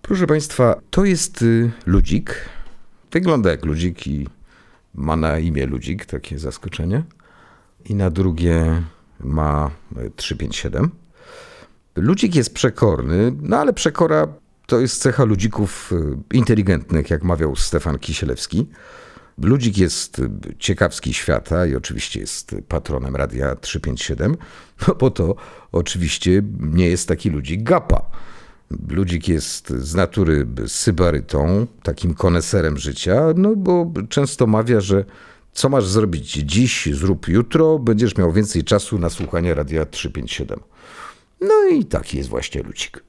Proszę Państwa, to jest ludzik. Wygląda jak ludzik i ma na imię Ludzik, takie zaskoczenie. I na drugie ma 357. Ludzik jest przekorny, no ale przekora to jest cecha ludzików inteligentnych, jak mawiał Stefan Kisielewski. Ludzik jest ciekawski świata i oczywiście jest patronem Radia 357, no bo to oczywiście nie jest taki ludzik gapa. Ludzik jest z natury sybarytą, takim koneserem życia, no bo często mawia, że co masz zrobić dziś, zrób jutro, będziesz miał więcej czasu na słuchanie Radia 357. No i taki jest właśnie Ludzik.